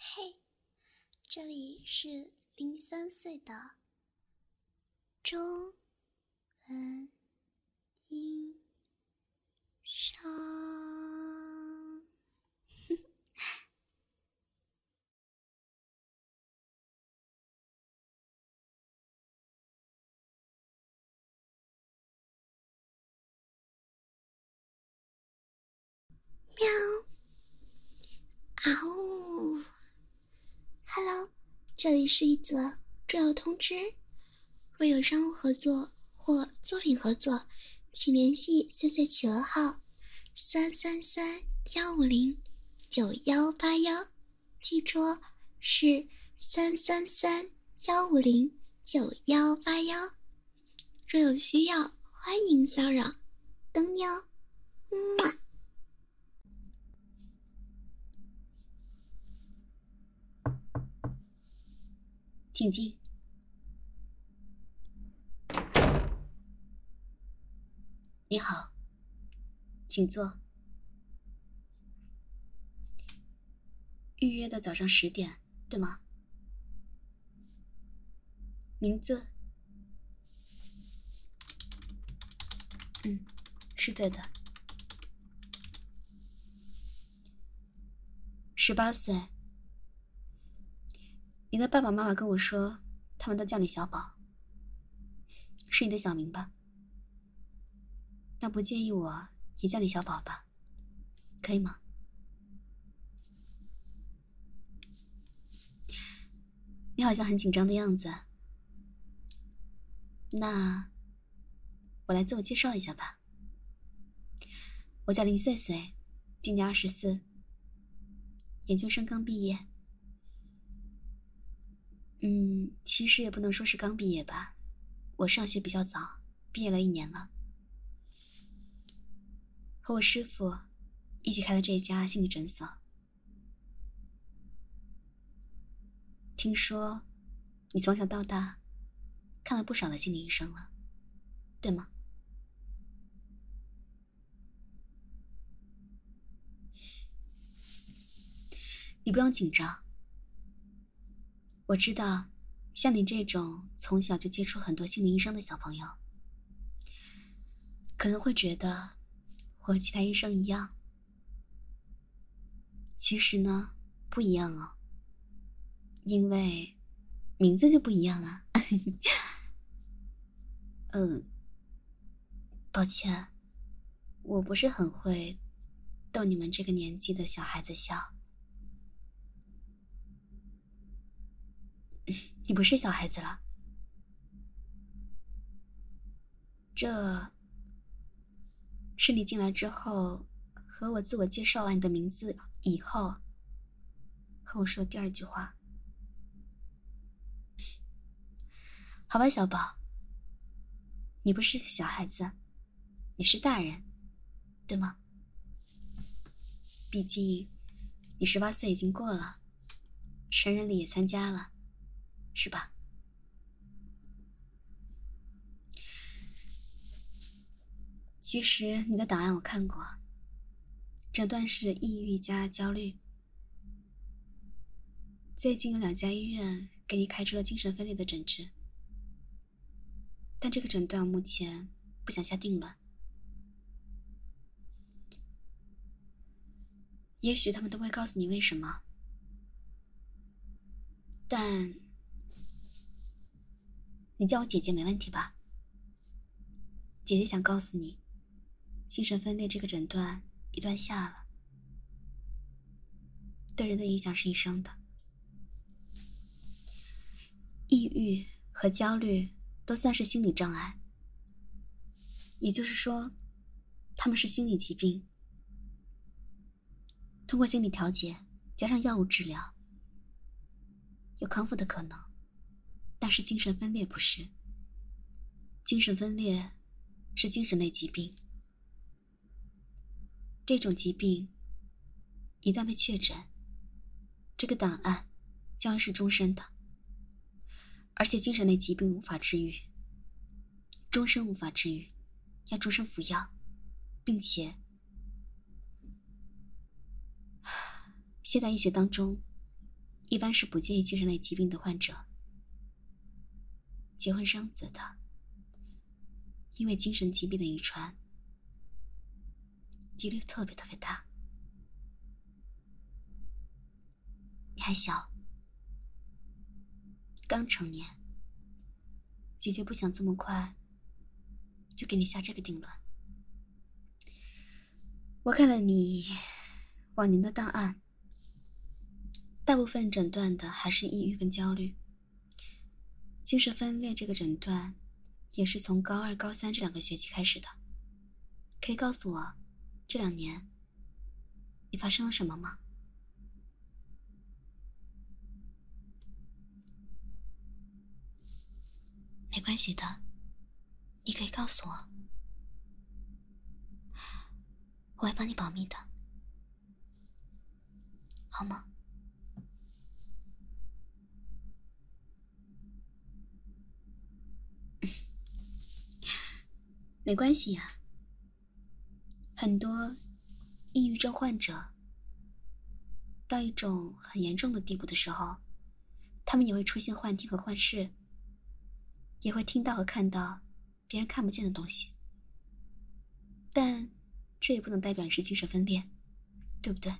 嘿，这里是03岁的中文音商。喵，嗷呜 ！Hello， 这里是一则重要通知：若有商务合作或作品合作，请联系岁岁企鹅号333-150-9181，记住哦，是333-150-9181。若有需要，欢迎骚扰，等你哦。 请进。你好，请坐。预约的早上10点，对吗？名字？是对的。18岁。你的爸爸妈妈跟我说，他们都叫你小宝，是你的小名吧？那不介意我也叫你小宝吧？可以吗？你好像很紧张的样子。那我来自我介绍一下吧。我叫林岁岁，今年24，研究生刚毕业。其实也不能说是刚毕业吧，我上学比较早，毕业了1年了。和我师父一起开了这一家心理诊所。听说你从小到大看了不少的心理医生了，对吗？你不用紧张。我知道，像你这种从小就接触很多心理医生的小朋友，可能会觉得我和其他医生一样。其实呢，不一样哦，因为名字就不一样啊。抱歉，我不是很会逗你们这个年纪的小孩子笑。你不是小孩子了。这是你进来之后和我自我介绍完你的名字以后和我说的第2句话。好吧，小宝，你不是小孩子，你是大人，对吗？毕竟你18岁已经过了，成人礼也参加了，是吧？其实你的档案我看过，诊断是抑郁加焦虑。最近有2家医院给你开出了精神分裂的诊治，但这个诊断目前不想下定论。也许他们都会告诉你为什么，但你叫我姐姐没问题吧？姐姐想告诉你，精神分裂这个诊断一旦下了，对人的影响是一生的。抑郁和焦虑都算是心理障碍，也就是说，他们是心理疾病。通过心理调节加上药物治疗，有康复的可能。但是精神分裂不是。精神分裂是精神类疾病，这种疾病一旦被确诊，这个档案将会是终身的。而且精神类疾病无法治愈，终身无法治愈，要终身服药，并且现代医学当中一般是不建议精神类疾病的患者结婚生子的，因为精神疾病的遗传几率特别大。你还小，刚成年，姐姐不想这么快就给你下这个定论。我看了你往年的档案，大部分诊断的还是抑郁跟焦虑。精神分裂这个诊断也是从高2、高3这2个学期开始的。可以告诉我这2年你发生了什么吗？ 没关系的，你可以告诉我，我会帮你保密的，好吗？ 没关系呀，很多抑郁症患者到一种很严重的地步的时候，他们也会出现幻听和幻视，也会听到和看到别人看不见的东西。但这也不能代表你是精神分裂，对不对？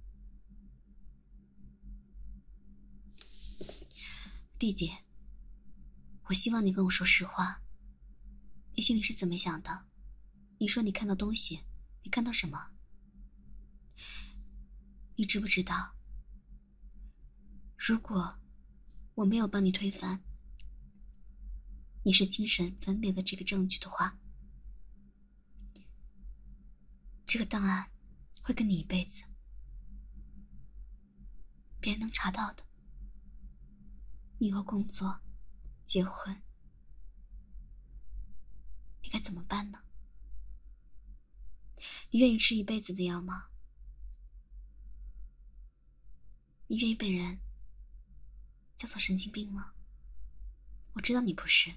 弟弟，我希望你跟我说实话，你心里是怎么想的？你说你看到东西，你看到什么？你知不知道，如果我没有帮你推翻你是精神分裂的这个证据的话，这个档案会跟你一辈子，别人能查到的。你以后工作、结婚，你该怎么办呢？你愿意吃一辈子的药吗？你愿意被人叫做神经病吗？我知道你不是。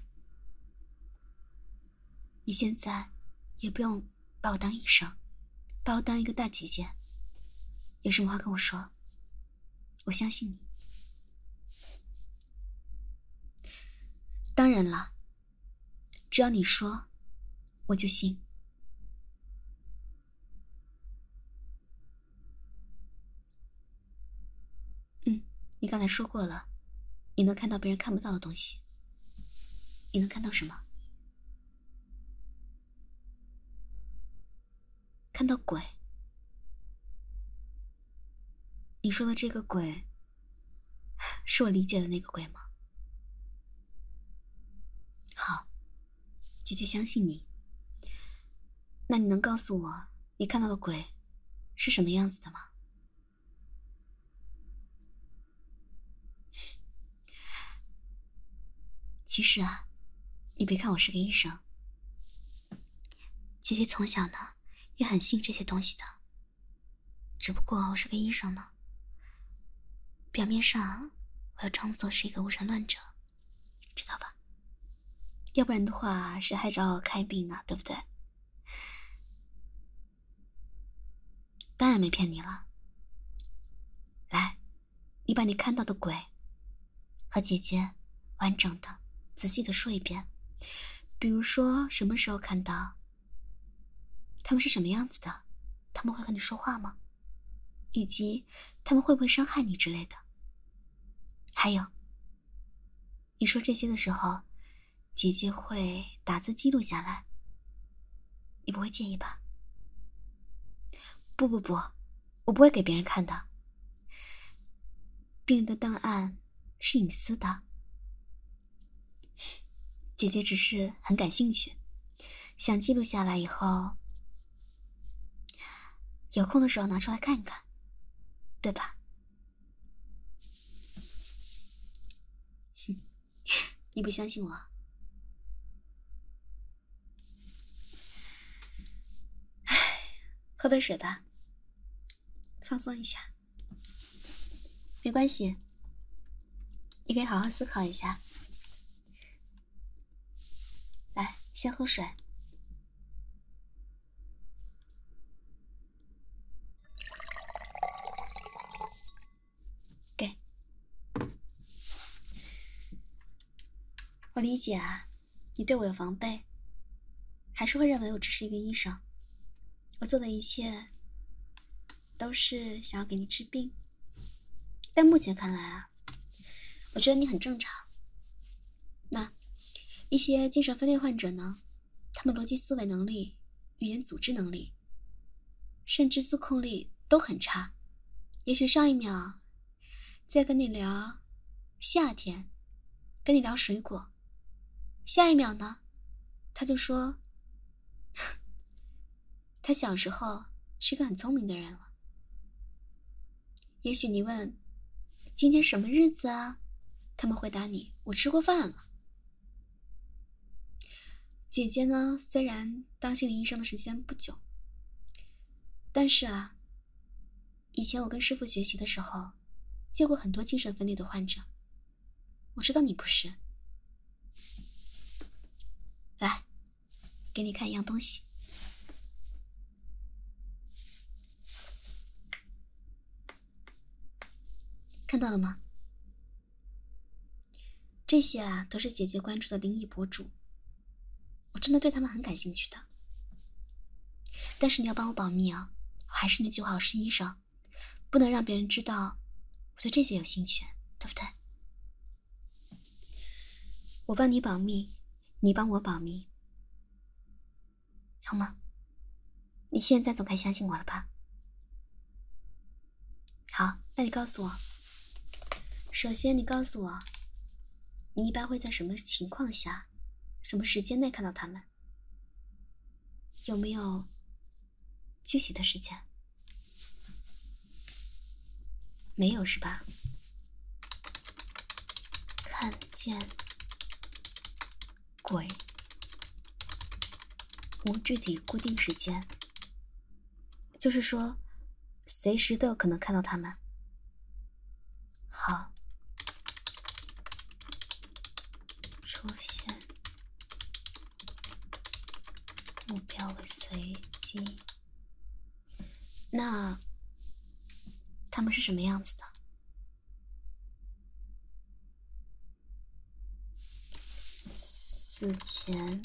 你现在也不用把我当医生，把我当一个大姐姐，有什么话跟我说，我相信你。当然了，只要你说，我就信。你刚才说过了，你能看到别人看不到的东西。你能看到什么？看到鬼。你说的这个鬼，是我理解的那个鬼吗？好，姐姐相信你。那你能告诉我，你看到的鬼是什么样子的吗？其实啊，你别看我是个医生， 姐姐从小呢也很信这些东西的，只不过我是个医生呢，表面上我要装作是一个无神论者，知道吧？ 要不然的话，谁还找我看病啊，对不对？当然没骗你了。来，你把你看到的鬼和姐姐完整的、仔细的说一遍。比如说什么时候看到，他们是什么样子的，他们会和你说话吗？以及他们会不会伤害你之类的。还有，你说这些的时候，姐姐会打字记录下来，你不会介意吧？不，我不会给别人看的。病人的档案是隐私的，姐姐只是很感兴趣，想记录下来以后，有空的时候拿出来看看，对吧？你不相信我？喝杯水吧，放松一下。没关系，你可以好好思考一下。来，先喝水。给。 理解啊，你对我有防备，还是会认为我只是一个医生，我做的一切都是想要给你治病。但目前看来啊，我觉得你很正常。那一些精神分裂患者呢，他们逻辑思维能力、语言组织能力，甚至自控力都很差。也许上一秒在跟你聊夏天，跟你聊水果，下一秒呢，他就说他小时候是个很聪明的人了。也许你问今天什么日子啊，他们回答你我吃过饭了。姐姐呢，虽然当心理医生的时间不久，但是啊，以前我跟师父学习的时候，见过很多精神分裂的患者。我知道你不是。来，给你看一样东西。看到了吗？这些啊，都是姐姐关注的灵异博主，我真的对他们很感兴趣的。但是你要帮我保密啊！还是那句话，我是医生，不能让别人知道我对这些有兴趣，对不对？我帮你保密，你帮我保密，好吗？你现在总该相信我了吧？好，那你告诉我，首先你告诉我，你一般会在什么情况下、什么时间内看到他们？有没有具体的时间？没有是吧？看见鬼，无具体固定时间，就是说随时都有可能看到他们。好，出现目标为随机。那他们是什么样子的？死前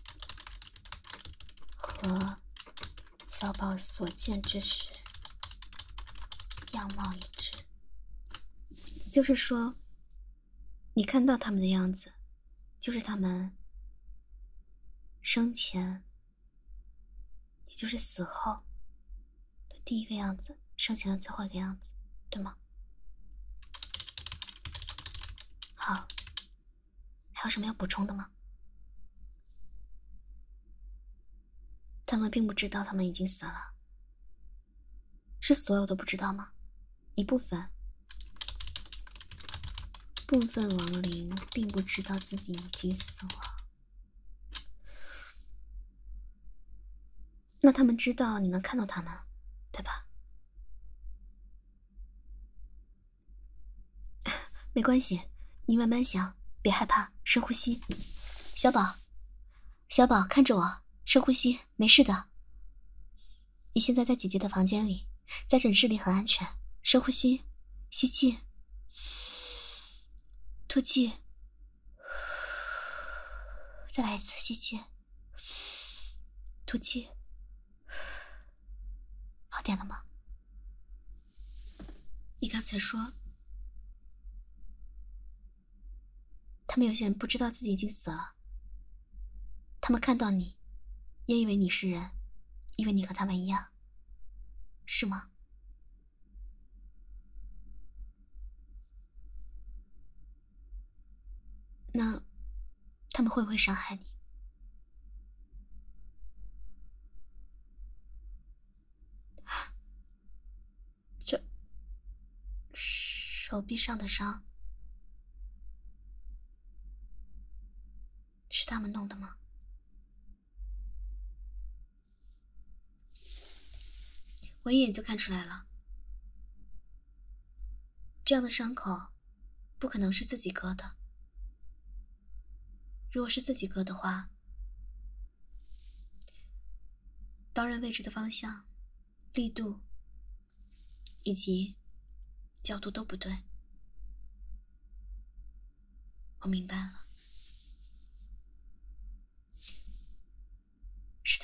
和小宝所见之时样貌一致，就是说你看到他们的样子，就是他们生前，也就是死后的第一个样子，生前的最后一个样子，对吗？好，还有什么要补充的吗？他们并不知道他们已经死了，是所有都不知道吗？一部分亡灵并不知道自己已经死了。那他们知道你能看到他们，对吧？没关系，你慢慢想，别害怕，深呼吸。小宝，小宝，看着我，深呼吸，没事的。你现在在姐姐的房间里，在诊室里很安全。深呼吸，吸气，吐气，再来一次，吸气，吐气。好点了吗？你刚才说他们有些人不知道自己已经死了，他们看到你也以为你是人，以为你和他们一样，是吗？那他们会不会伤害你？这手臂上的伤是他们弄的吗？我一眼就看出来了，这样的伤口不可能是自己割的。如果是自己割的话，刀刃位置的方向、力度以及角度都不对。我明白了。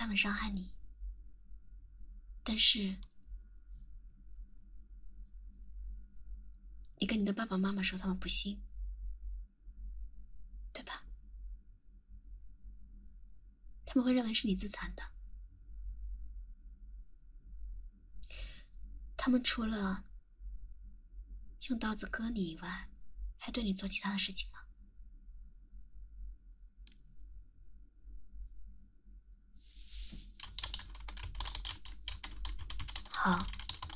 他们伤害你，但是你跟你的爸爸妈妈说他们不信，对吧？他们会认为是你自残的。他们除了用刀子割你以外，还对你做其他的事情吗？好，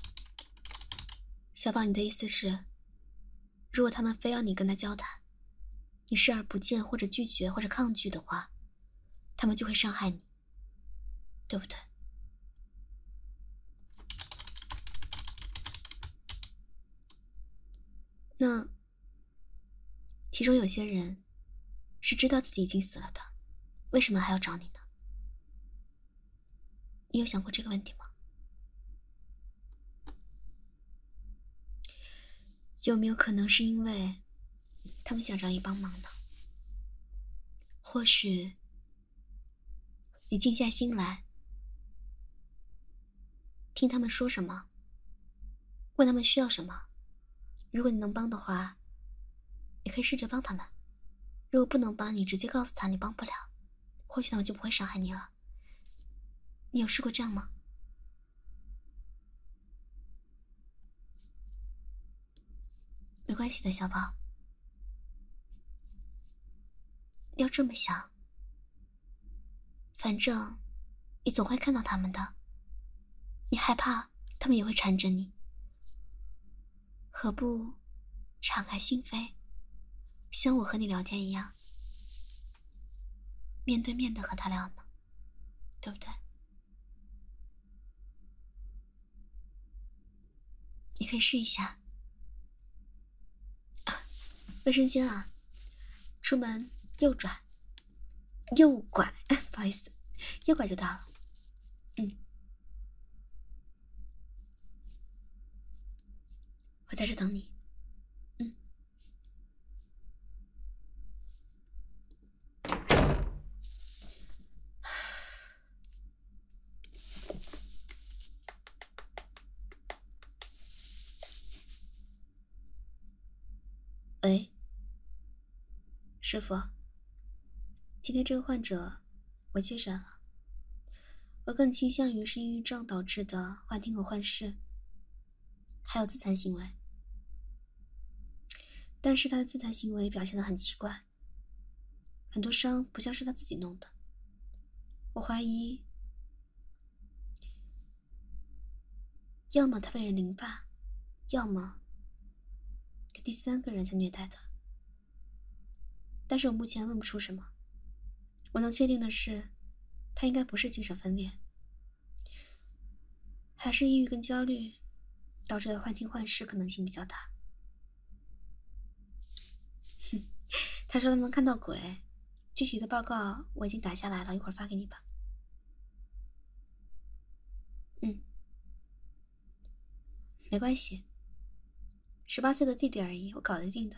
小宝，你的意思是，如果他们非要你跟他交谈，你视而不见或者拒绝或者抗拒的话，他们就会伤害你，对不对？那其中有些人是知道自己已经死了的，为什么还要找你呢？你有想过这个问题吗？有没有可能是因为他们想找你帮忙呢？或许你静下心来听他们说什么，问他们需要什么，如果你能帮的话，你可以试着帮他们，如果不能帮，你直接告诉他你帮不了，或许他们就不会伤害你了。你有试过这样吗？没关系的，小宝，要这么想，反正你总会看到他们的，你害怕他们也会缠着你，何不敞开心扉，像我和你聊天一样，面对面的和他聊呢，对不对？你可以试一下。卫生间啊，出门右转，右拐，不好意思，右拐就到了。我在这等你。喂，师傅，今天这个患者我接诊了，我更倾向于是抑郁症导致的幻听和幻视，还有自残行为。但是他的自残行为表现得很奇怪，很多伤不像是他自己弄的，我怀疑要么他被人凌霸，要么有第三个人在虐待他。但是我目前问不出什么，我能确定的是他应该不是精神分裂，还是抑郁跟焦虑导致的幻听幻视可能性比较大。他说他能看到鬼，具体的报告我已经打下来了，一会儿发给你吧。没关系，18岁的弟弟而已，我搞得定的。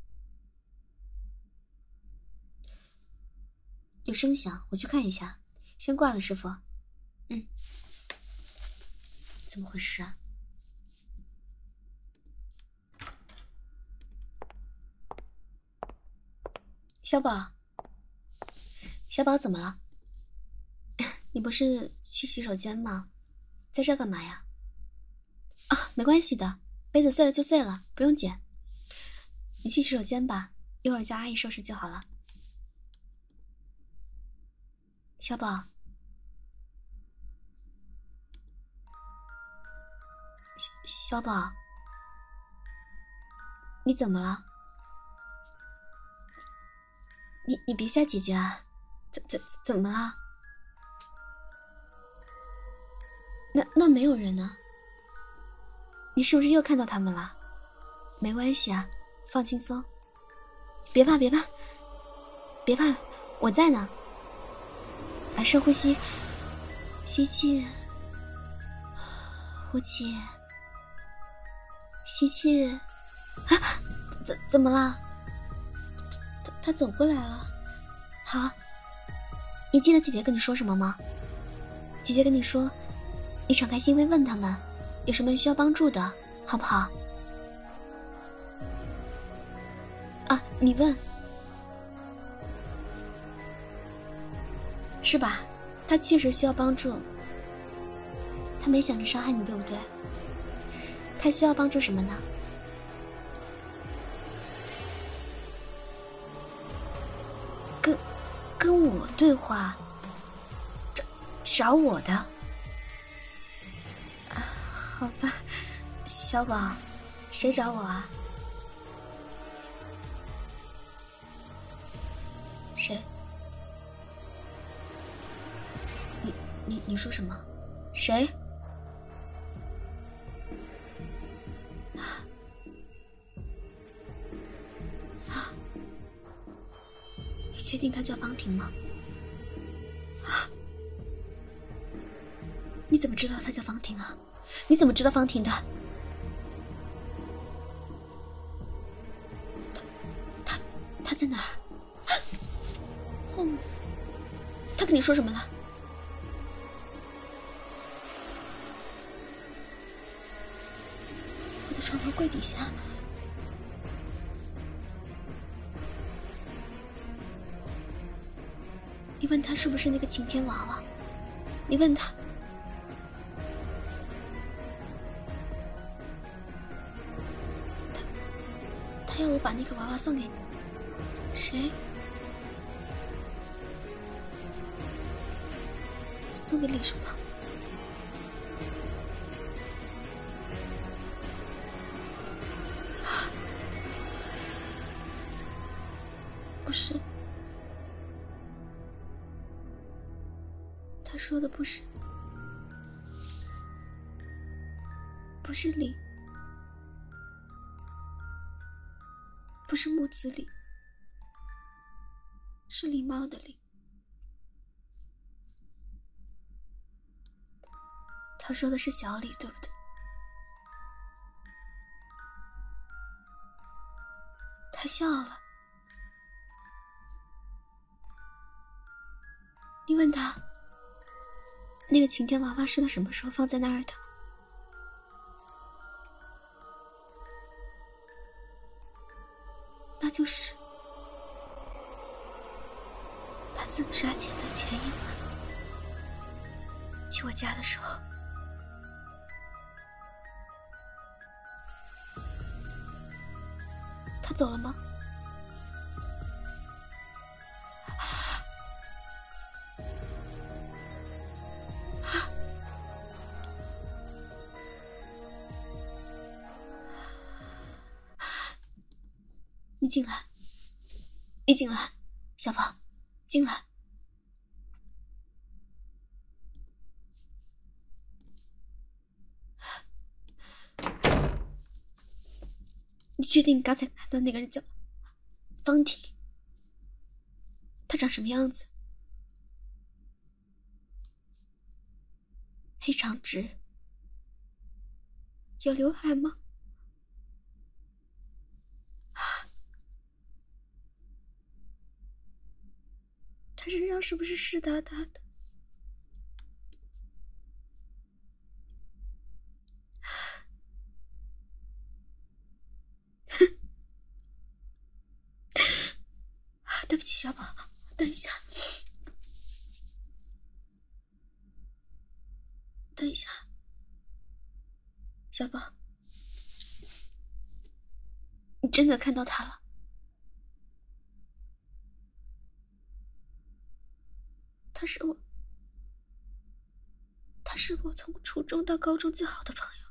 有声响，我去看一下。先挂了，师傅。怎么回事啊？小宝，小宝怎么了？你不是去洗手间吗？在这干嘛呀？啊，没关系的，杯子碎了就碎了，不用捡。你去洗手间吧，一会儿叫阿姨收拾就好了。小宝，小宝，你怎么了？你别吓姐姐啊！怎么了？那没有人呢。你是不是又看到他们了？没关系啊，放轻松，别怕，我在呢。来，深呼吸，吸气，呼气，吸气。啊，怎么了？他走过来了。好，你记得姐姐跟你说什么吗？ 姐姐跟你说，你敞开心扉问他们，有什么需要帮助的，好不好？啊，你问。是吧？他确实需要帮助。他没想着伤害你，对不对？他需要帮助什么呢？跟我对话，找我的。啊，好吧，小宝，谁找我啊？谁？你说什么？谁？你确定他叫方婷吗？你怎么知道他叫方婷啊？你怎么知道方婷的？他在哪儿？后面。他跟你说什么了？我的床头柜底下。你问他是不是那个晴天娃娃？你问他。他要我把那个娃娃送给你。谁？送给李叔吗？不是。他说的不是李，不是木子李，是礼貌的礼。他说的是小李，对不对？他笑了。你问他，那个晴天娃娃是他什么时候放在那儿的？那就是他自杀前的前一晚，去我家的时候。他走了吗？你进来，你进来，小宝，进来。你确定刚才看到那个人叫方婷？他长什么样子？黑长直，有刘海吗？他身上是不是湿哒哒的？对不起，小宝，等一下，等一下，小宝，你真的看到他了？他是我从初中到高中最好的朋友。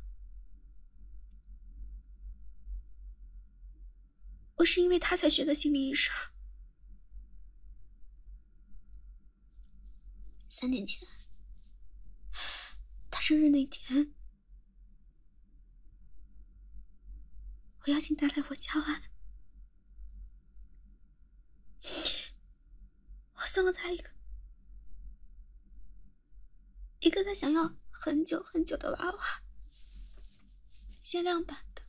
我是因为他才学的心理医生。3年前，他生日那天，我邀请他来我家玩，我送了他一个他想要很久很久的娃娃，限量版的。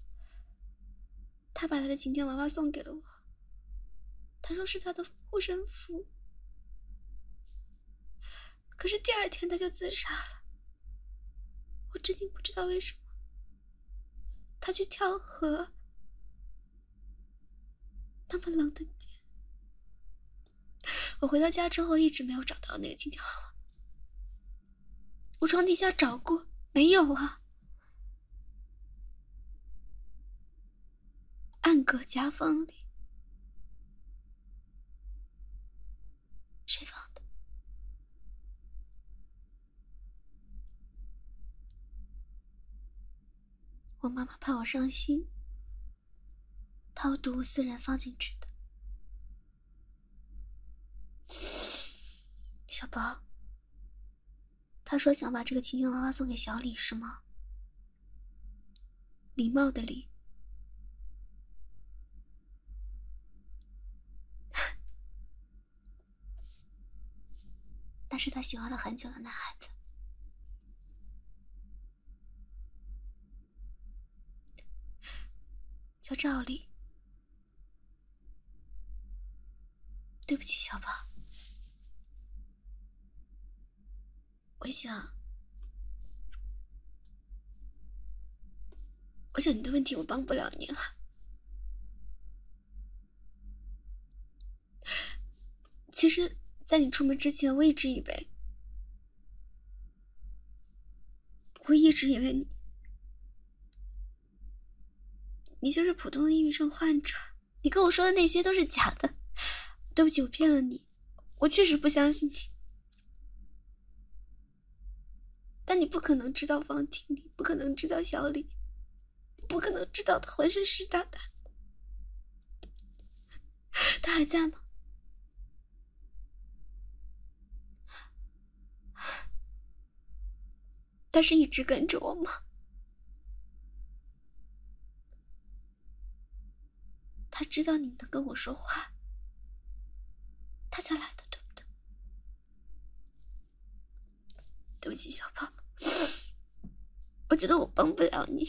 他把他的晴天娃娃送给了我，他说是他的护身符。 可是第2天他就自杀了。我至今不知道为什么。他去跳河，那么冷的天。我回到家之后一直没有找到那个金条娃娃，我床底下找过，没有啊。暗格夹缝里，谁放的？我妈妈怕我伤心，怕我睹物思人放进去的。小宝，他说想把这个金条娃娃送给小李是吗？礼貌的礼。那是他喜欢了很久的男孩子。叫赵丽。对不起，小宝。我想你的问题我帮不了你了。其实在你出门之前，我一直以为你就是普通的抑郁症患者。你跟我说的那些都是假的。对不起，我骗了你，我确实不相信你。但你不可能知道方婷，你不可能知道小李，你不可能知道他浑身湿哒哒的。他还在吗？他是一直跟着我吗？他知道你能跟我说话，他才来的，对不对？对不起，小宝，我觉得我帮不了你，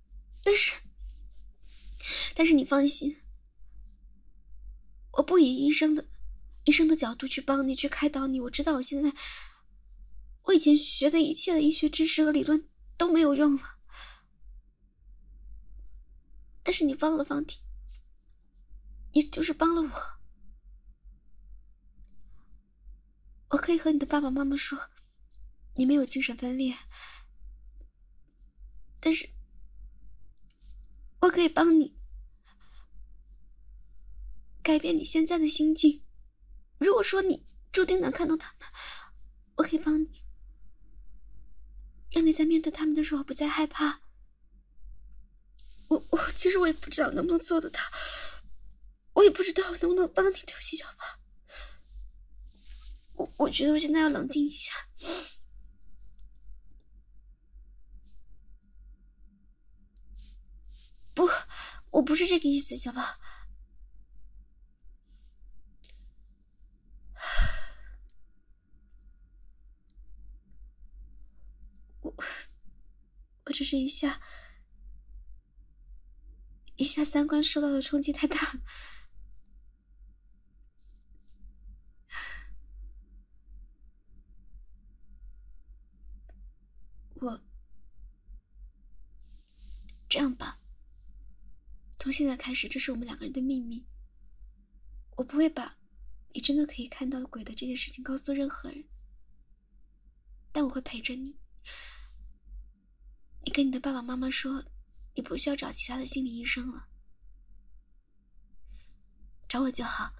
但是你放心，我不以医生的角度去帮你，去开导你。我知道我以前学的一切的医学知识和理论都没有用了，但是你帮了方婷，也就是帮了我。我可以和你的爸爸妈妈说，你没有精神分裂，但是我可以帮你改变你现在的心境。如果说你注定能看到他们，我可以帮你，让你在面对他们的时候不再害怕。其实我也不知道能不能做得到，我也不知道我能不能帮你。对不起，小宝，我觉得我现在要冷静一下。不，我不是这个意思，小宝。我只是一下三观受到的冲击太大了。这样吧，从现在开始，这是我们2个人的秘密。我不会把你真的可以看到鬼的这件事情告诉任何人，但我会陪着你。你跟你的爸爸妈妈说，你不需要找其他的心理医生了，找我就好。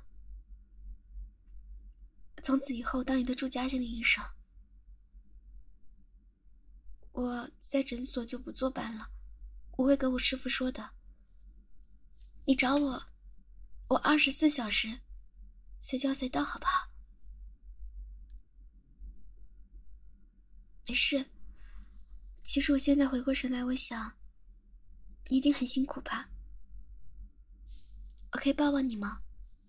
从此以后当你的住家心理医生，我在诊所就不坐班了，我会跟我师傅说的。你找我，我24小时随叫随到，好不好？没事。其实我现在回过神来，我想你一定很辛苦吧？我可以抱抱你吗？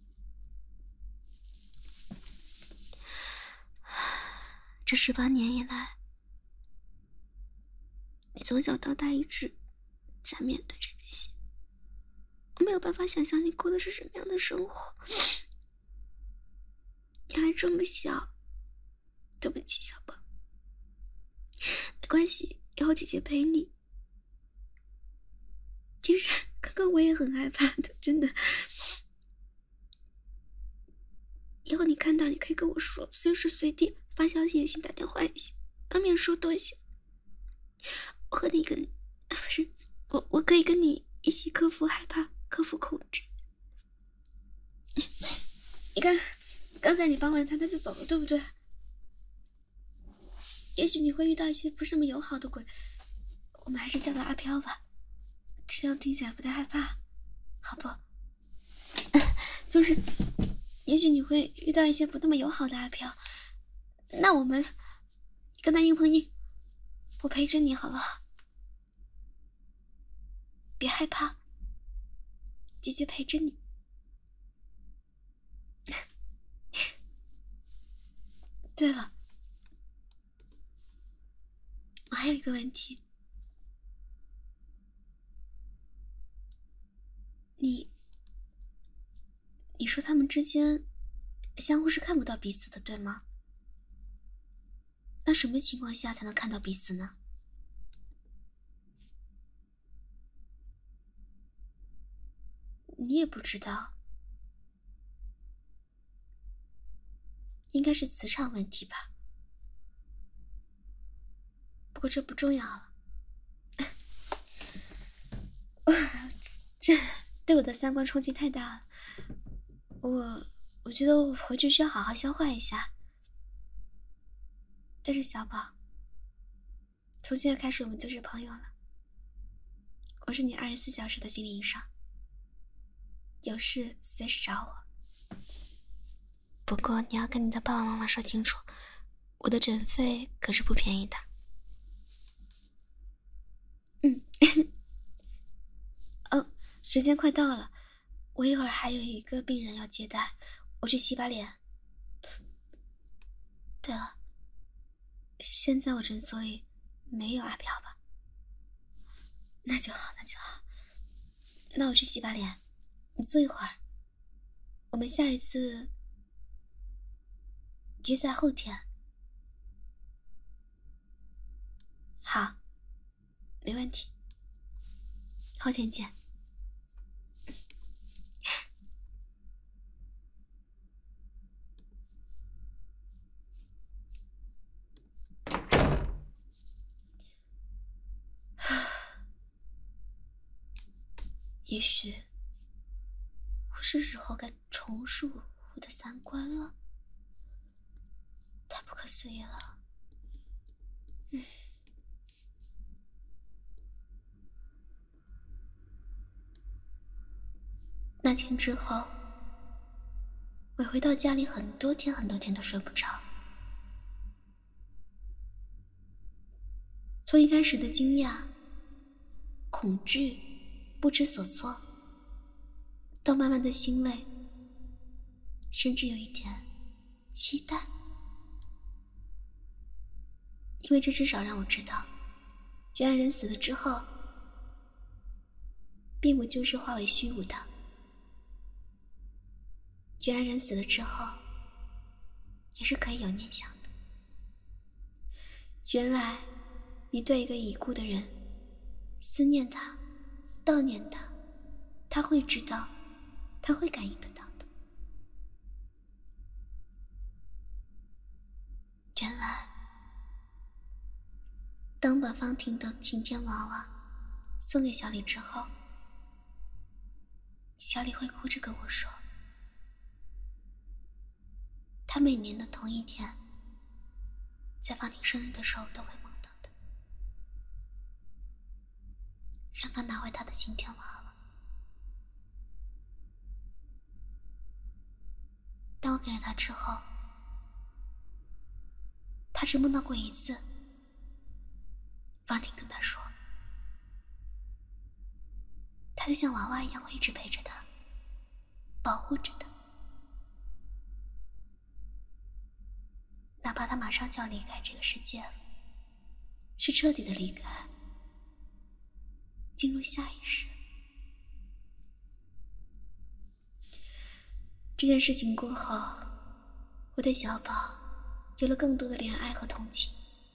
这18年以来，你从小到大一直在面对着这些，我没有办法想象你过的是什么样的生活。你还这么小， 对不起，小宝。没关系，以后姐姐陪你。其实刚刚我也很害怕的，真的。以后你看到你可以跟我说，随时随地发消息也行，打电话也行，当面说都行。我和你跟，不是，我可以跟你一起克服害怕，克服恐惧。你看，刚才你帮完他就走了，对不对？也许你会遇到一些不是那么友好的鬼，我们还是叫他阿飘吧，这样听起来不太害怕，好不？就是，也许你会遇到一些不那么友好的阿飘，那我们跟他硬碰硬，我陪着你，好不好？别害怕，姐姐陪着你。对了，我还有一个问题，你说他们之间相互是看不到彼此的，对吗？那什么情况下才能看到彼此呢？你也不知道，应该是磁场问题吧。不过这不重要了，这对我的三观冲击太大了。我觉得我回去需要好好消化一下。但是小宝，从现在开始我们就是朋友了。我是你24小时的心理医生，有事随时找我。不过你要跟你的爸爸妈妈说清楚，我的诊费可是不便宜的。哦，时间快到了，我一会儿还有一个病人要接待，我去洗把脸。对了，现在我诊所里没有阿飘吧？那就好，那就好。那我去洗把脸，你坐一会儿。我们下一次约在后天。好，没问题。后天见。也许我是时候该重塑我的三观了。太不可思议了。那天之后，我回到家里很多天都睡不着。从一开始的惊讶、恐惧、不知所措，到慢慢的欣慰，甚至有一点期待。因为这至少让我知道，原来人死了之后，并不就是化为虚无的。原来人死了之后，也是可以有念想的。原来你对一个已故的人思念他、悼念他，他会知道，他会感应得到的。原来当把方婷的晴天娃娃送给小李之后，小李会哭着跟我说，他每年的同一天，在方婷生日的时候都会梦到的，让他拿回他的晴天娃娃。当我给了他之后，他只梦到过一次。方婷跟他说，他就像娃娃一样会一直陪着他，保护着他，哪怕他马上就要离开这个世界了，是彻底的离开，进入下一世。这件事情过后，我对小宝有了更多的怜爱和同情。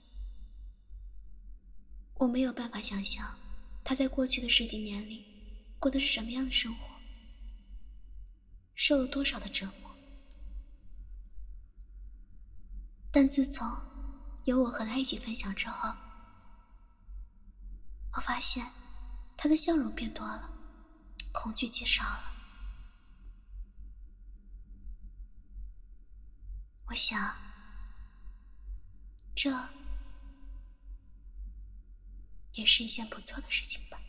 我没有办法想象他在过去的10几年里过的是什么样的生活，受了多少的折磨。但自从有我和他一起分享之后，我发现他的笑容变多了，恐惧减少了。我想，这也是一件不错的事情吧。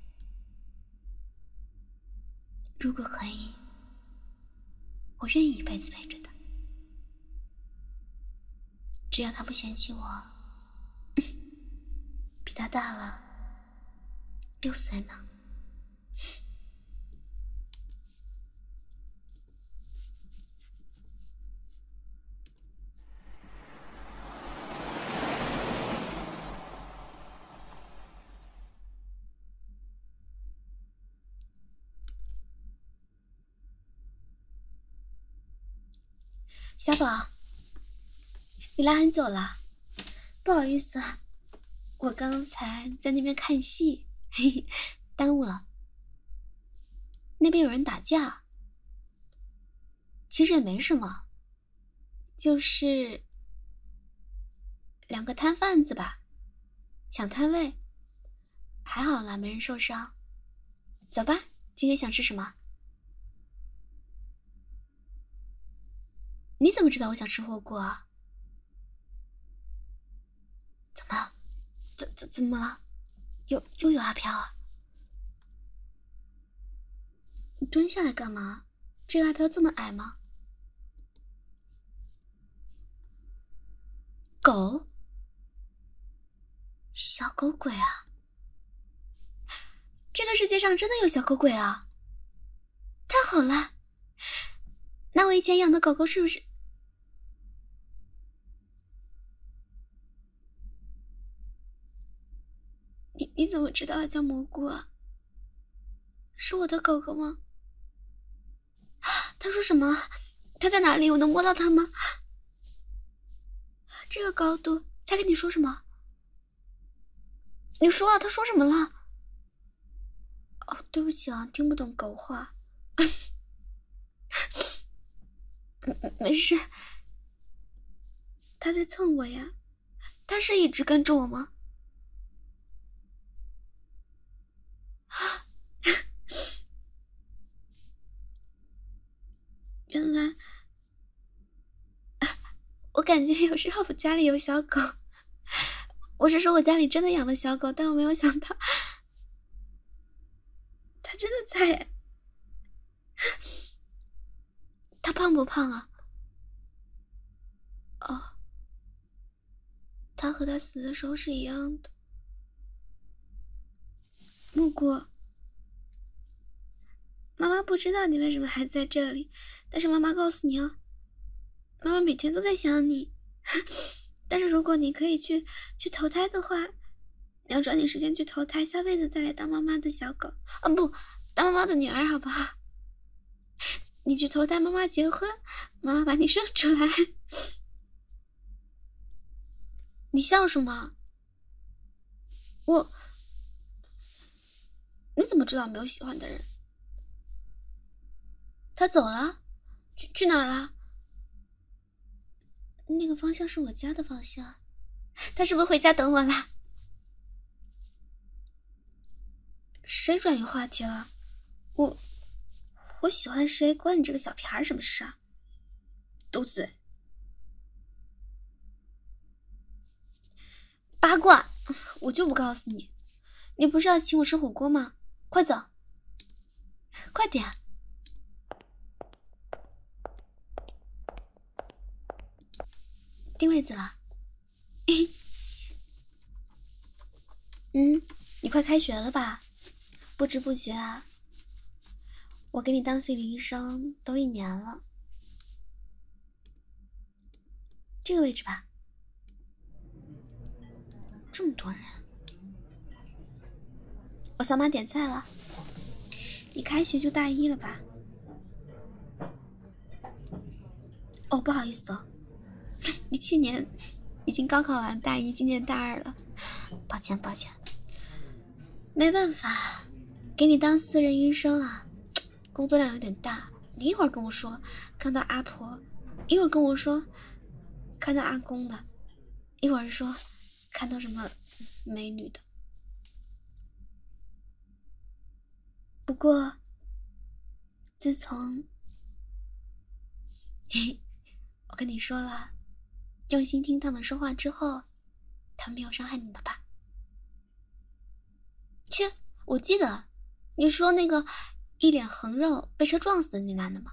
如果可以，我愿意一辈子陪着他，只要他不嫌弃我比他大了6岁呢。小宝，你来很久了，不好意思啊，我刚才在那边看戏，嘿嘿，耽误了。那边有人打架，其实也没什么，就是2个摊贩子吧，抢摊位，还好啦，没人受伤。走吧，今天想吃什么？你怎么知道我想吃火锅啊？怎么了？怎么了？又有阿飘啊？你蹲下来干嘛？这个阿飘这么矮吗？狗？小狗鬼啊？这个世界上真的有小狗鬼啊？太好了！那我以前养的狗狗是不是？你怎么知道它叫蘑菇啊？是我的狗狗吗？他说什么？他在哪里？我能摸到他吗？这个高度，他跟你说什么？你说啊，他说什么了？哦，对不起啊，听不懂狗话。没事，他在蹭我呀。他是一直跟着我吗？原来，我感觉有时候我家里有小狗，我是说我家里真的养了小狗，但我没有想到，它真的在。它胖不胖啊？哦，它和它死的时候是一样的。木姑，妈妈不知道你为什么还在这里，但是妈妈告诉你哦，妈妈每天都在想你。但是如果你可以去投胎的话，你要抓紧时间去投胎，下辈子再来当妈妈的小狗啊，不，当妈妈的女儿，好不好？你去投胎，妈妈结婚，妈妈把你生出来。你笑什么？你怎么知道没有喜欢的人？他走了，去哪儿了？那个方向是我家的方向，他是不是回家等我啦？谁转移话题了？我喜欢谁关你这个小屁孩什么事啊？嘟嘴！八卦，我就不告诉你。你不是要请我吃火锅吗？快走，快点！定位子了。你快开学了吧？不知不觉啊，我给你当心理医生都1年了。这个位置吧。这么多人，我扫码点菜了。你开学就大1了吧？哦，不好意思哦。 17年已经高考完大一，今年大二了，抱歉，没办法，给你当私人医生啊，工作量有点大。你一会儿跟我说看到阿婆，一会儿跟我说看到阿公的，一会儿说看到什么美女的。不过自从我跟你说了，用心听他们说话之后，他们没有伤害你的吧？切，我记得你说那个一脸横肉被车撞死的那男的吗？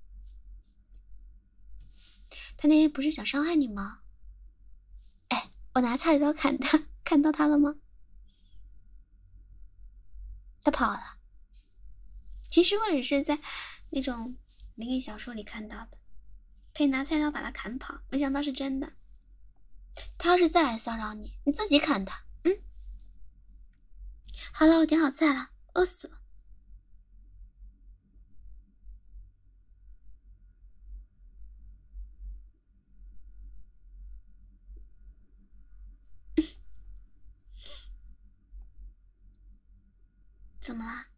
他那天不是想伤害你吗？哎，我拿菜刀砍他，看到他了吗？他跑了。其实我也是在那种灵异小说里看到的，可以拿菜刀把他砍跑，没想到是真的。他要是再来骚扰你，你自己砍他。好了，我点好菜了，饿死了。怎么了？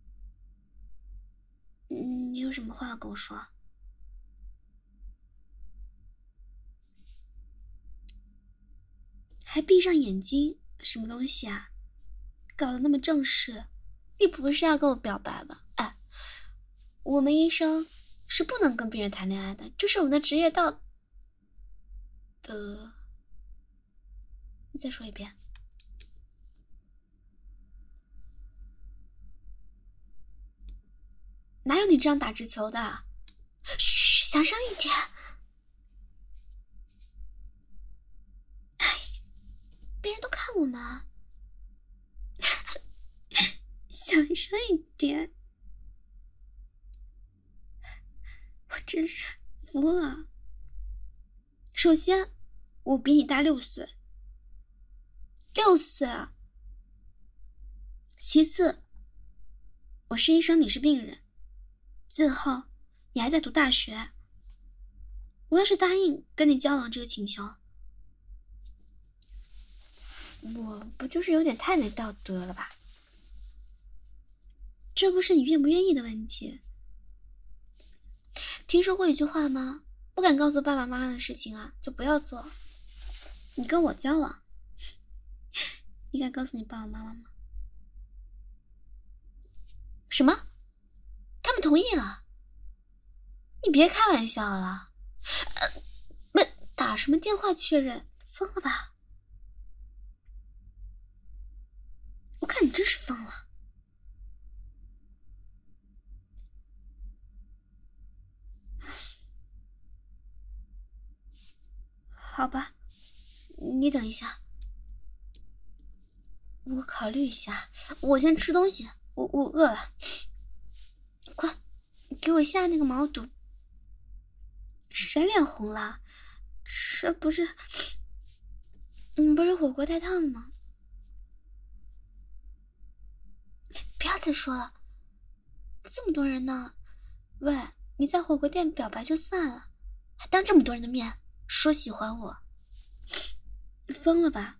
你有什么话要跟我说？还闭上眼睛，什么东西啊？搞得那么正式，你不是要跟我表白吧？哎，我们医生是不能跟病人谈恋爱的，这是我们的职业道德。你再说一遍。哪有你这样打直球的？嘘，小声一点。哎，别人都看我们。小声一点。我真是服了。首先，我比你大6岁，6岁啊。其次，我是医生，你是病人。最后，你还在读大学。我要是答应跟你交往这个请求，我不就是有点太没道德了吧？这不是你愿不愿意的问题。听说过一句话吗？不敢告诉爸爸妈妈的事情啊，就不要做。你跟我交往，你敢告诉你爸爸妈妈吗？什么？他们同意了？你别开玩笑了。打什么电话确认？疯了吧？我看你真是疯了。好吧，你等一下，我考虑一下。我先吃东西，我饿了。快，给我下那个毛肚。谁脸红了？这不是，不是火锅太烫了吗？不要再说了，这么多人呢。喂，你在火锅店表白就算了，还当这么多人的面说喜欢我，你疯了吧？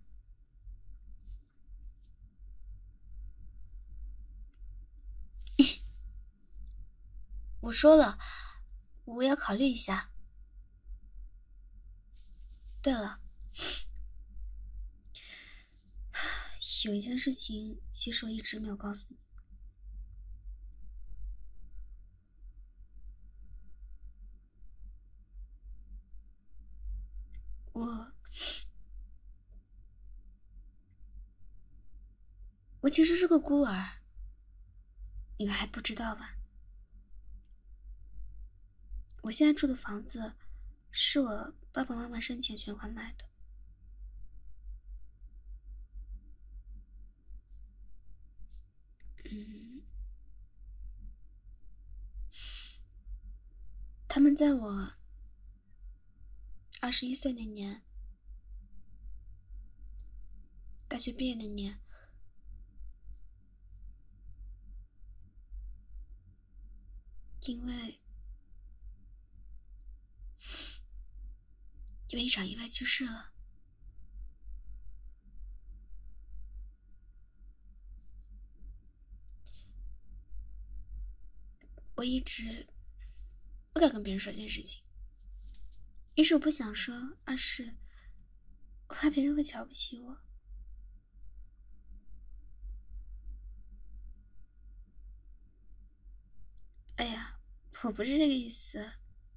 我说了，我要考虑一下。对了，有一件事情，其实我一直没有告诉你。我其实是个孤儿，你还不知道吧？我现在住的房子是我爸爸妈妈生前全款买的。他们在我21岁那年，大学毕业那年，因为因为一场意外去世了。我一直不敢跟别人说这件事情，一是我不想说，二是我怕别人会瞧不起我。哎呀，我不是这个意思，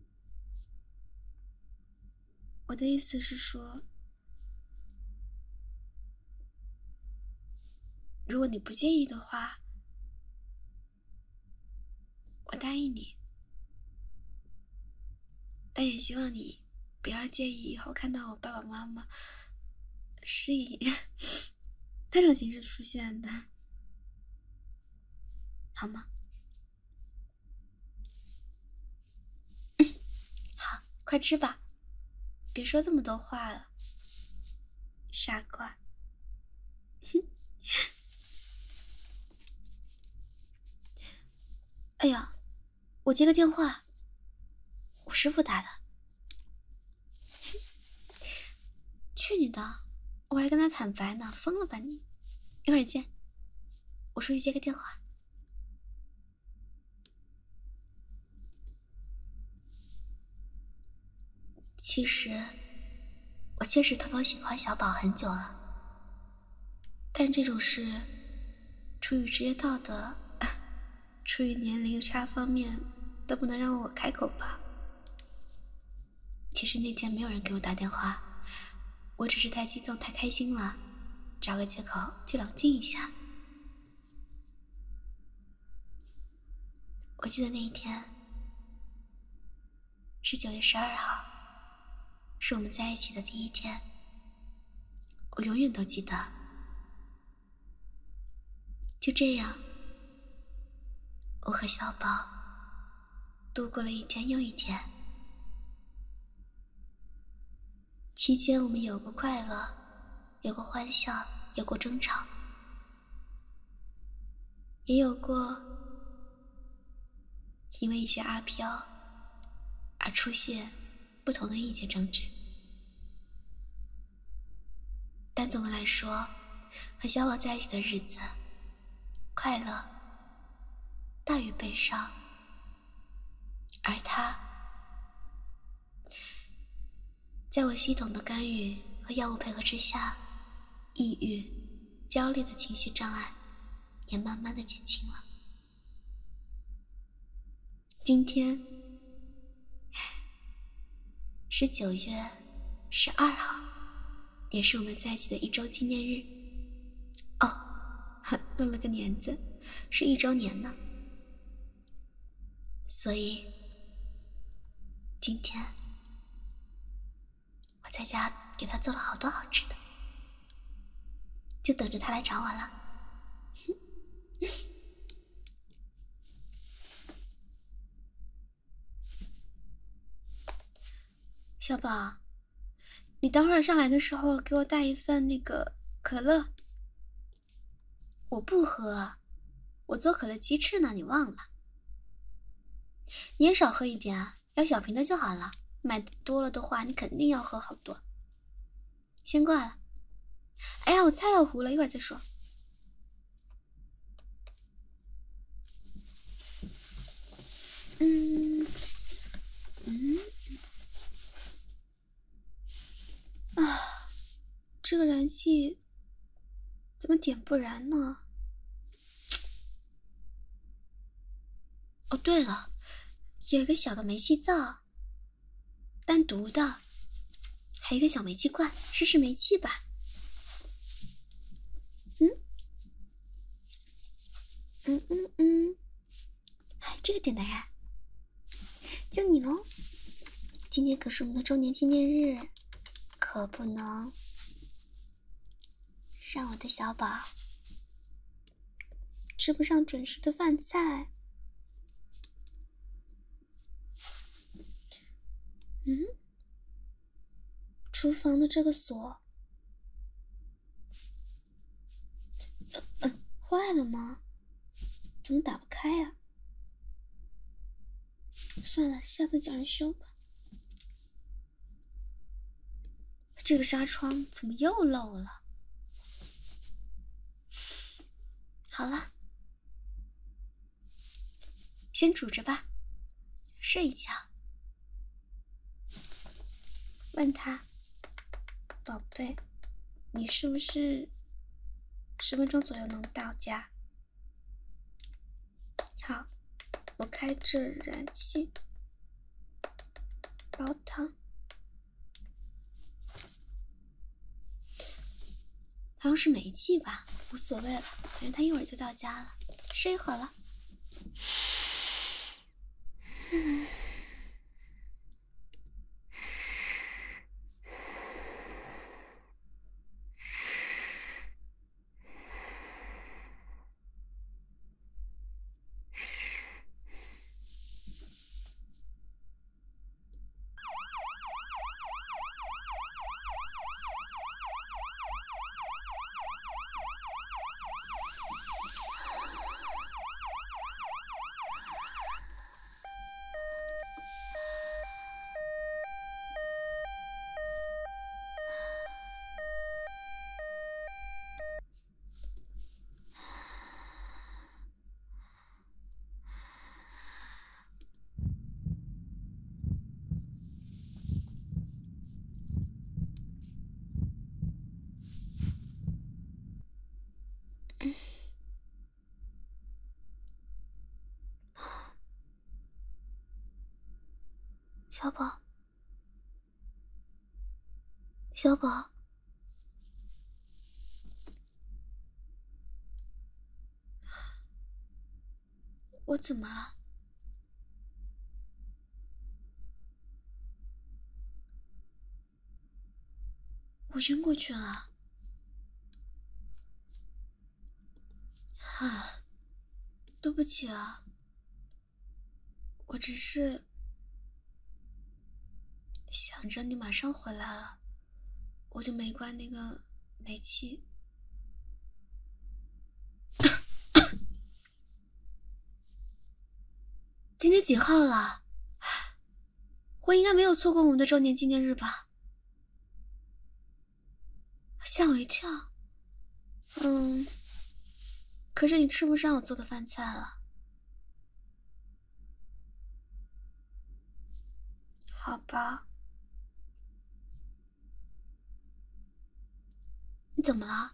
我的意思是说，如果你不介意的话，我答应你，但也希望你不要介意以后看到我爸爸妈妈是以那种形式出现的，好吗？好，快吃吧，别说这么多话了，傻瓜。哎呀，我接个电话，我师傅打的。去你的！我还跟他坦白呢，疯了吧你！一会儿见，我出去接个电话。其实，我确实偷偷喜欢小宝很久了，但这种事，出于职业道德，出于年龄差方面，都不能让我开口吧。其实那天没有人给我打电话，我只是太激动太开心了，找个借口去冷静一下。我记得那一天是9月12号，是我们在一起的第一天，我永远都记得。就这样，我和小宝度过了一天又一天。期间我们有过快乐，有过欢笑，有过争吵，也有过因为一些阿飘而出现不同的意见争执。但总的来说，和小宝在一起的日子，快乐大于悲伤，而他在我系统的干预和药物配合之下，抑郁、焦虑的情绪障碍也慢慢的减轻了。今天是9月12号，也是我们在一起的1周纪念日。哦，弄了个年字，是1周年呢。所以今天我在家给他做了好多好吃的，就等着他来找我了。小宝，你等会儿上来的时候给我带一份那个可乐。我不喝，我做可乐鸡翅呢，你忘了？你也少喝一点啊，要小瓶的就好了，买多了的话你肯定要喝好多。先挂了。哎呀，我菜要糊了，一会儿再说。这个燃气怎么点不燃呢？哦，对了，有一个小的煤气灶，单独的，还有一个小煤气罐，试试煤气吧。这个点的燃，就你喽。今天可是我们的周年纪念日，可不能让我的小宝吃不上准时的饭菜。厨房的这个锁坏了吗？怎么打不开啊？算了，下次叫人修吧。 这个纱窗怎么又漏了？好了，先煮着吧，睡一觉。问他，宝贝，你是不是10分钟左右能到家？好，我开着燃气煲汤。好像是煤气吧，无所谓了，反正他一会儿就到家了，睡一会儿了。小宝，小宝，我怎么了？我晕过去了。啊，对不起啊，我只是想着你马上回来了，我就没关那个煤气。今天几号了？我应该没有错过我们的周年纪念日吧？吓我一跳。可是你吃不上我做的饭菜了。好吧。你怎么了？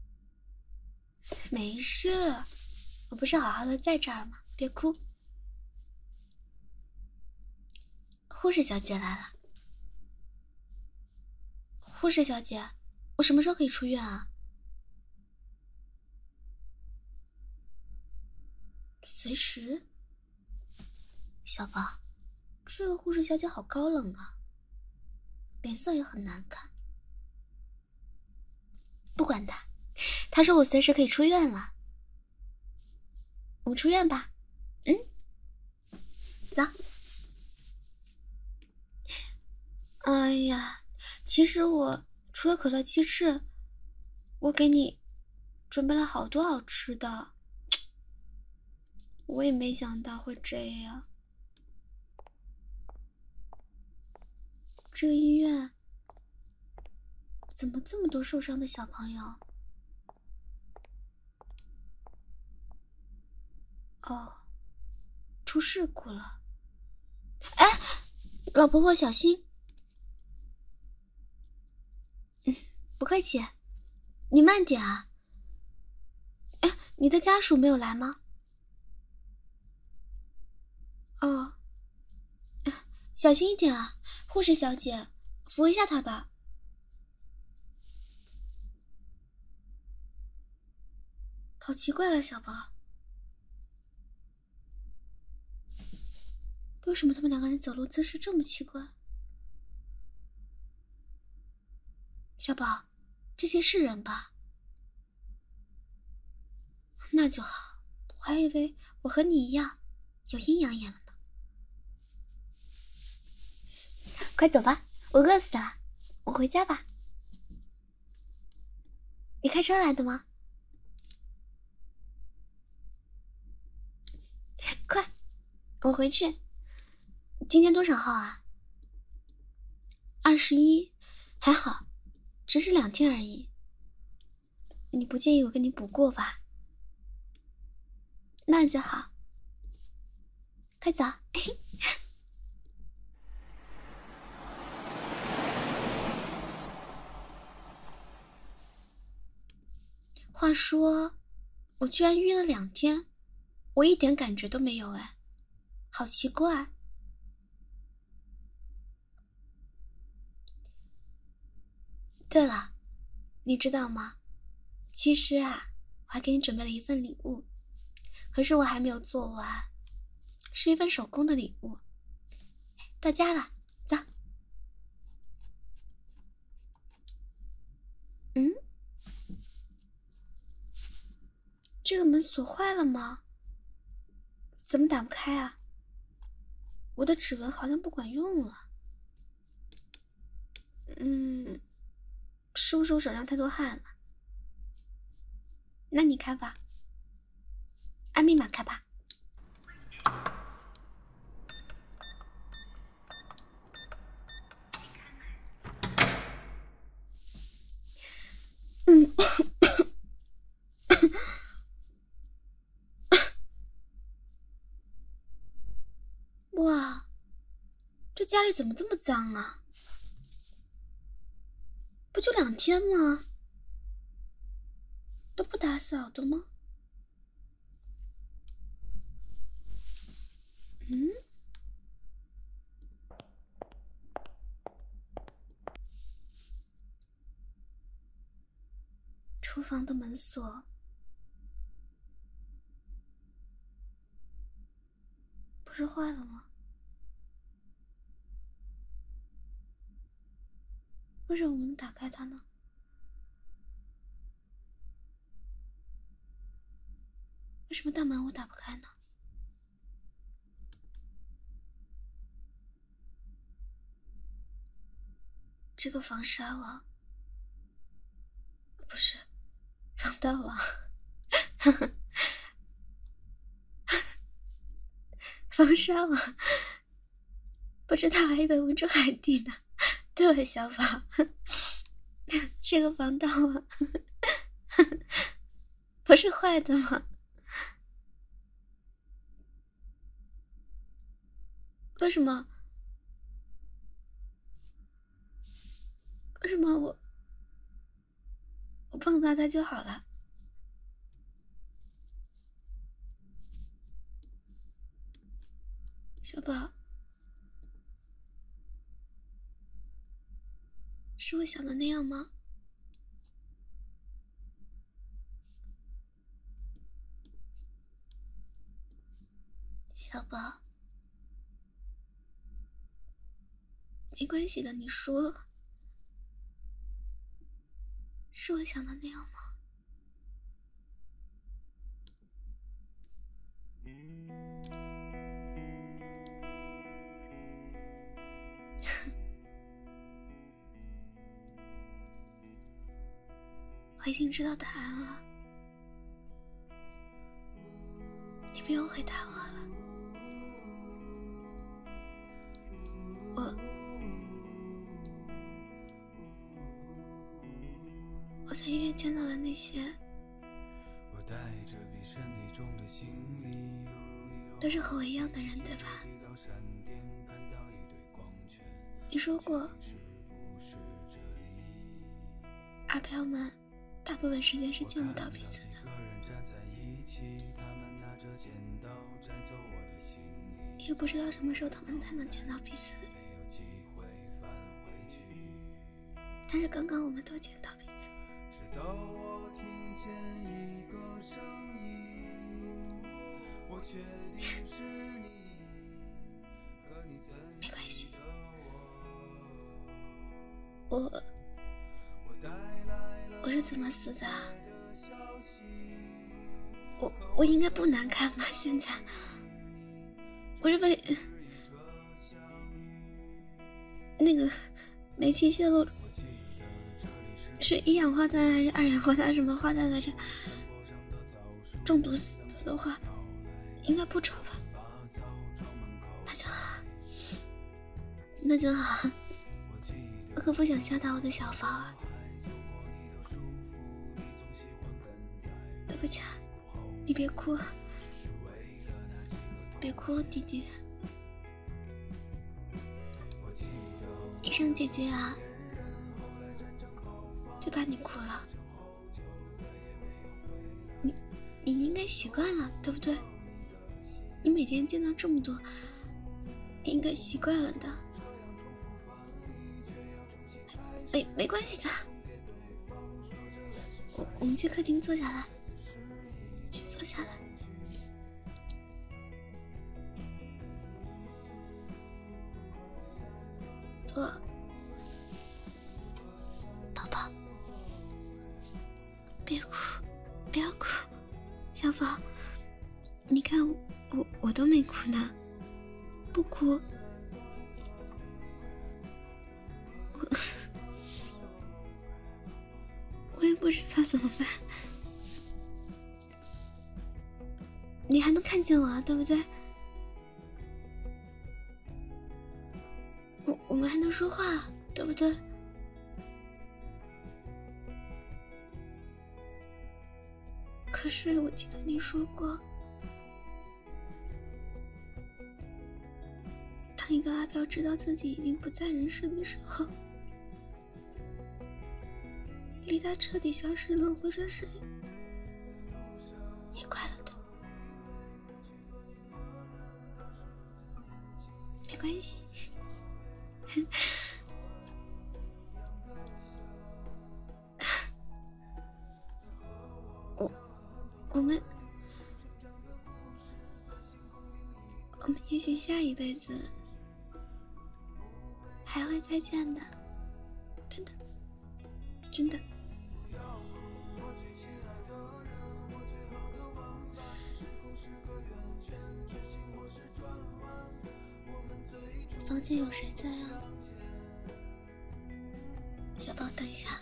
没事，我不是好好的在这儿吗？别哭。护士小姐来了。护士小姐，我什么时候可以出院啊？随时。小宝，这个护士小姐好高冷啊，脸色也很难看。不管她，她说我随时可以出院了。我们出院吧。走。哎呀，其实我除了可乐鸡翅，我给你准备了好多好吃的。我也没想到会这样。这个医院怎么这么多受伤的小朋友？哦，出事故了。哎，老婆婆小心。不客气，你慢点啊。哎，你的家属没有来吗？哦，小心一点啊，护士小姐，扶一下他吧。好奇怪啊，小宝，为什么他们两个人走路姿势这么奇怪？小宝，这些是人吧？那就好，我还以为我和你一样有阴阳眼了呢。快走吧，我饿死了，我回家吧。你开车来的吗？快，我回去。今天多少号啊？21，还好， 只是2天而已，你不介意我跟你补过吧？那就好，快走。话说，我居然约了2天，我一点感觉都没有哎，好奇怪。对了，你知道吗？其实啊，我还给你准备了一份礼物，可是我还没有做完，是一份手工的礼物。到家了，走。嗯，这个门锁坏了吗？怎么打不开啊？我的指纹好像不管用了。是不是我手上太多汗了？那你开吧，按密码开吧。哇，这家里怎么这么脏啊？不就2天吗？都不打扫的吗？厨房的门锁不是坏了吗？为什么我能打开它呢？为什么大门我打不开呢？这个防沙网，不是防盗网，防沙网，不知道还以为我们住海地呢。对了，小宝，这个防盗网不是坏的吗？为什么我碰到它就好了？小宝，是我想的那样吗？小宝，没关系的，你说，是我想的那样吗？我已经知道答案了，你不用回答我了。我在医院见到了那些，都是和我一样的人，对吧？你说过，阿飘们大部分时间是见不到彼此的，也不知道什么时候他们才能见到彼此。但是刚刚我们都见到彼此。没关系，我是怎么死的？我应该不难看吧？现在我是被那个煤气泄漏，是一氧化碳还是2氧化碳什么化碳来着？中毒死的话，应该不丑吧？那就好，我可不想吓到我的小宝啊！ 回家，你别哭，别哭，弟弟。医生姐姐啊，就怕你哭了。你应该习惯了，对不对？你每天见到这么多，你应该习惯了的。没关系的，我们去客厅坐下来，去坐下来。坐，宝宝，别哭，不要哭，小宝，你看我都没哭呢，不哭。我也不知道怎么办。你还能看见我啊，对不对？我们还能说话，对不对？可是我记得你说过，当一个阿飘知道自己已经不在人世的时候，离他彻底消失轮回着谁也快乐的。没关系。我们也许下一辈子还会再见的，真的，真的。房间有谁在啊？小宝，等一下，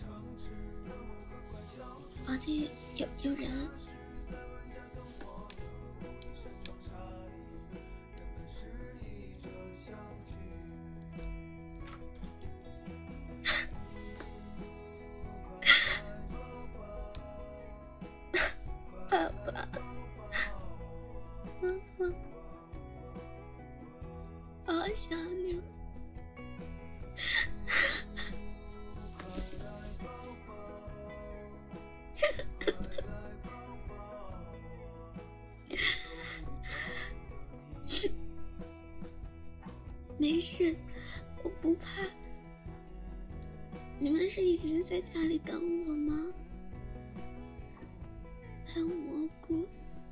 房间有人。爸爸，妈妈，我好想你们。没事，我不怕。你们是一直在家里等我吗？还有蘑菇，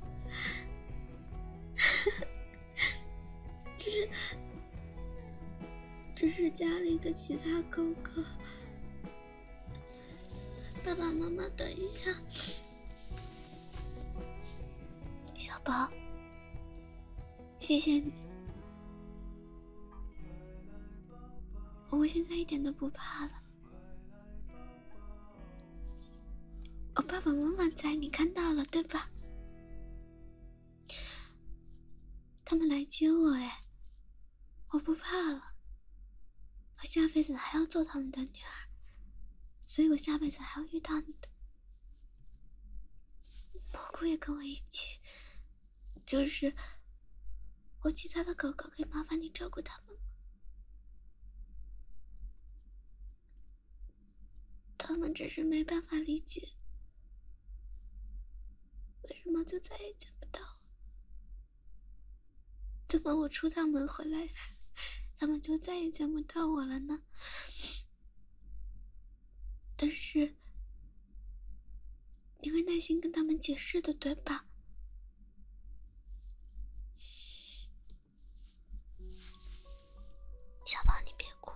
这是家里的其他狗狗。爸爸妈妈，等一下。小宝，谢谢你，我现在一点都不怕了。我爸爸妈妈在，你看到了对吧？他们来接我哎，我不怕了。我下辈子还要做他们的女儿，所以我下辈子还要遇到你的。蘑菇也跟我一起，就是我其他的狗狗可以麻烦你照顾他们吗？他们只是没办法理解，为什么就再也见不到我？怎么我出趟门回来，他们就再也见不到我了呢？但是你会耐心跟他们解释的，对吧？小宝，你别哭，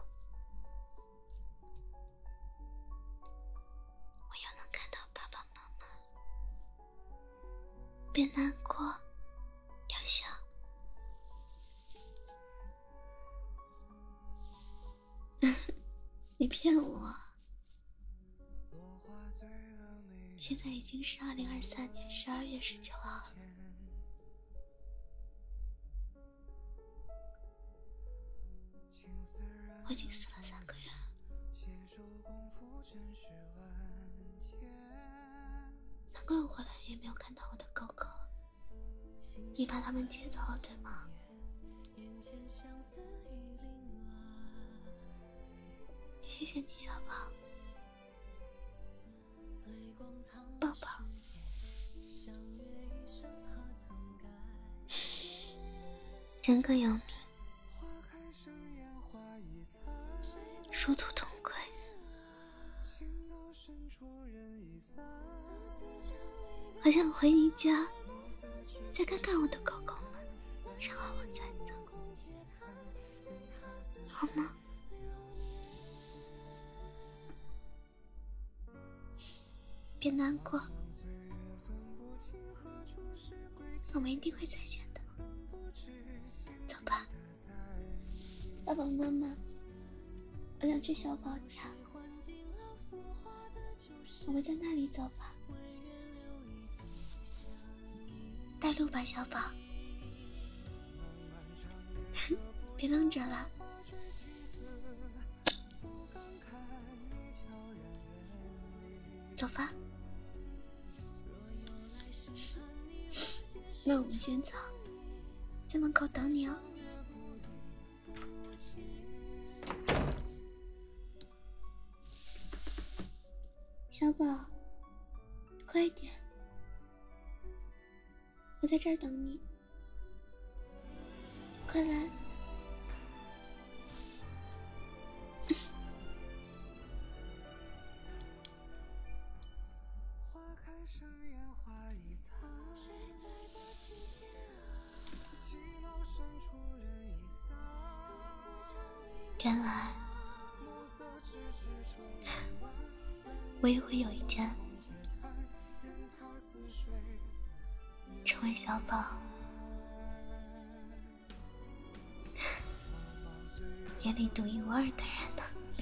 我又能看到爸爸妈妈了。别难过，要笑。你骗我！现在已经是2023年12月19号了。我已经死了3个月了。 难怪我回来也没有看到我的狗狗，你把它们接走了，对吗？谢谢你，小宝，抱抱。人各有命，殊途同归。我想回你家，再看看我的狗狗们，然后我再走，好吗？别难过，我们一定会再见的。走吧，爸爸妈妈，我想去小宝家，我们在那里走吧。带路吧，小宝。别愣着了。走吧。那我们先走，在门口等你哦。小宝，快一点，我在这儿等你，快来。原来我也会有一天成为小宝眼里独一无二的人呢，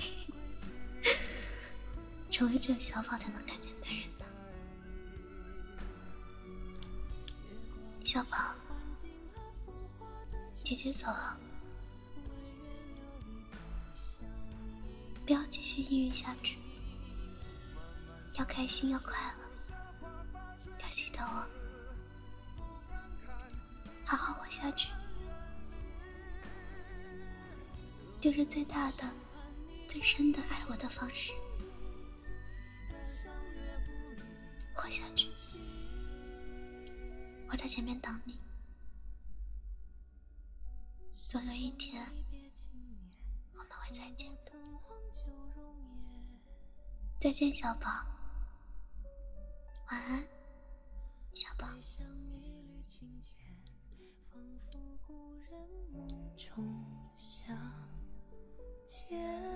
成为只有小宝才能看见的人呢。小宝，姐姐走了，不要继续抑郁下去，要开心，要快乐，要记得我，好好活下去，就是最大的、最深的爱我的方式。活下去，我在前面等你，总有一天我们会再见的。再见，小宝，晚安，小宝。仿佛故人梦中相见。